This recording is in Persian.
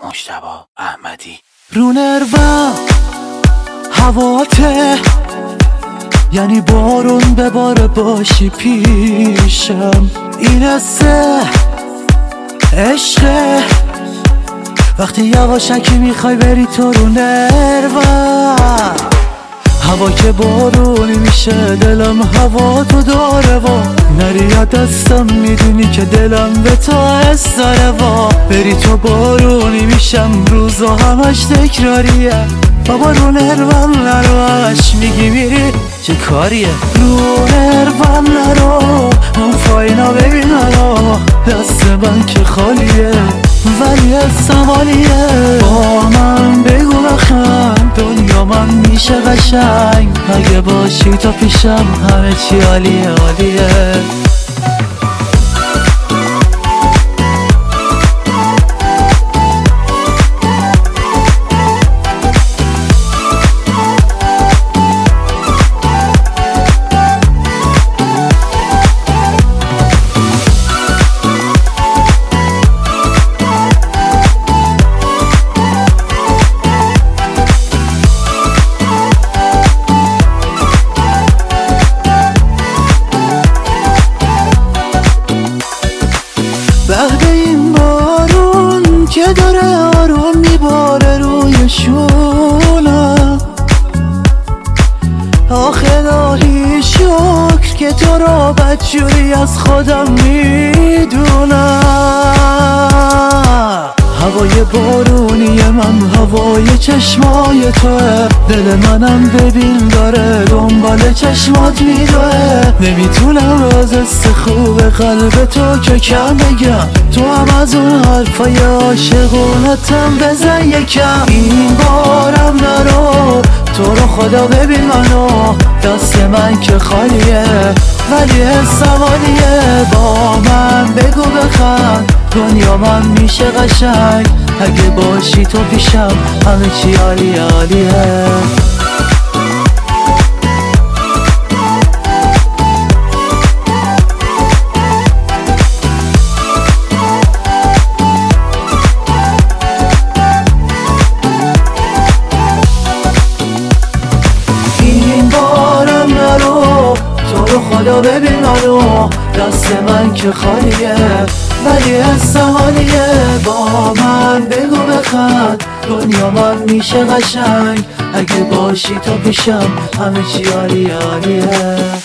مجتبی احمدی. رو نروم هواته، یعنی بارون بباره باشی پیشم. این حسه عشقه، وقتی یواشکی میخوای بری تو رو نروم. هوا که بارونی میشه دلم هوا تو داره و نری یا دستم میدونی که دلم به تو حس داره و بری تو بارونی میشم روزا همش تکراریه. بابا رو نروش میگی میری چه کاریه؟ رو نرو اون فاینا ببین منو، دست من که خالیه ولی سوالیه. با من بگو بخند دنیا من میشه قشنگ، اگه باشی تو پیشم همه چی عالیه عالیه. بعد این بارون که داره آروم میباره روی شونم، آخه الهی شکر که تو رو بدجوری از خودم میدونم. هوای بارونی من هوای چشمای توه، دل منم ببین داره دنبال چشمات میدوه. نمیتونم از است خوب قلب تو که کم بگم، تو هم از اون حرفای عاشقونتم بزن یکم. این بارم نرو تو رو خدا ببین منو، دست من که خالیه ولی سوالیه. با من بگو بخند دنیا من میشه قشنگ، اگه باشی تو پیشم همه چی عالیه عالیه. این بارم نرو تو رو خدا ببین منو، دست من که خالیه ولی سوالیه. با من بگو بخند دنیا من میشه قشنگ، اگه باشی تو پیشم همه چی عالیه عالیه.